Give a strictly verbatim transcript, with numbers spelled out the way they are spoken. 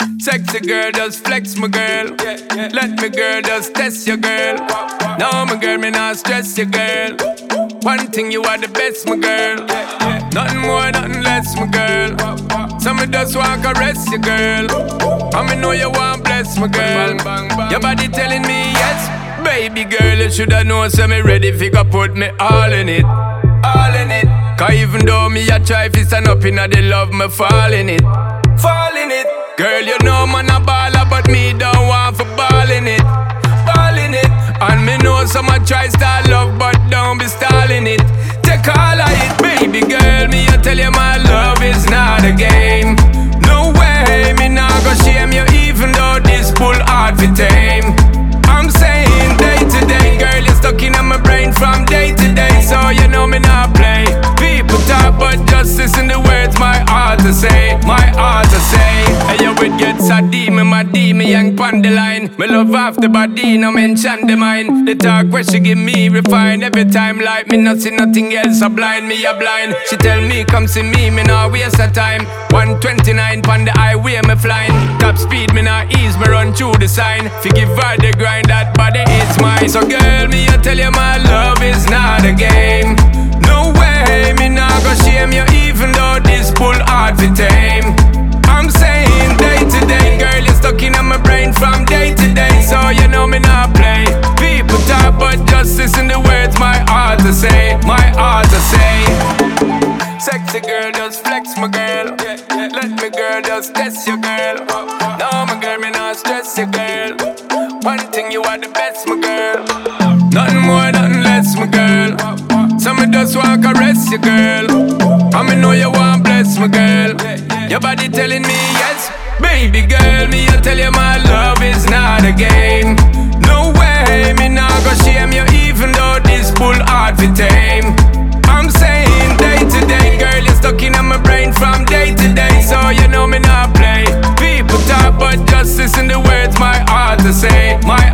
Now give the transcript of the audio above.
Sexy girl, just flex my girl. Let me girl, just test your girl. No, my girl, me not stress your girl. One thing, you are the best, my girl. Nothing more, nothing less, my girl. So me just want caress your girl. And me know you want bless my girl. Your body telling me yes. Baby girl, you shoulda know, so me ready fi go put me all in it. All in it. Cause even though me a try fi stand up inna the love, me fall in it. Fall in it. Girl, you know man a baller, but me don't want for ball in it. Ball in it. And me know some a try style love, but don't be stalling it. Take all of it, baby girl. Me I tell you my love is not a game. No way, me not go shame you, even though this bull hard fi tame. I'm saying day to day, girl, you're stuck in my brain from day to day, so you know me not play. People talk, but just listen the words my heart to say, my heart to say. Hey, you would get sad, me, my D, me young pon the line. Me love off the body, no mention the mind. The talk where she give me refine every time, like me not see nothing else, so blind me a blind. She tell me come see me, me not waste her time. one twenty-nine pon the highway, me flying. Top speed, me not ease, me run through the sign. Forgive her the grind, that body is mine. So girl, me I tell you my love is not a game. No way, me not go shame you, even though this bull hard to tame. I'm saying day to day, girl, you're stuck in my brain from day to day, so you know me not play. People talk, but just listen the words my heart to say, my heart to say. Sexy girl, just flex my girl. Let me girl, just test your girl. No, my girl, me not stress your girl. One thing, you are the best, my girl. Nothing more, nothing less, my girl. So me just want caress your girl. And me know you want bless, my girl. Your body telling me yes. Baby girl, me I tell you my love is not a game. No way, me not go shame you, even though this bull hard to tame. I'm saying day to day, girl, you're stuck in my brain from day to day, so you know me not play. People talk, but just listen the words my heart to say, my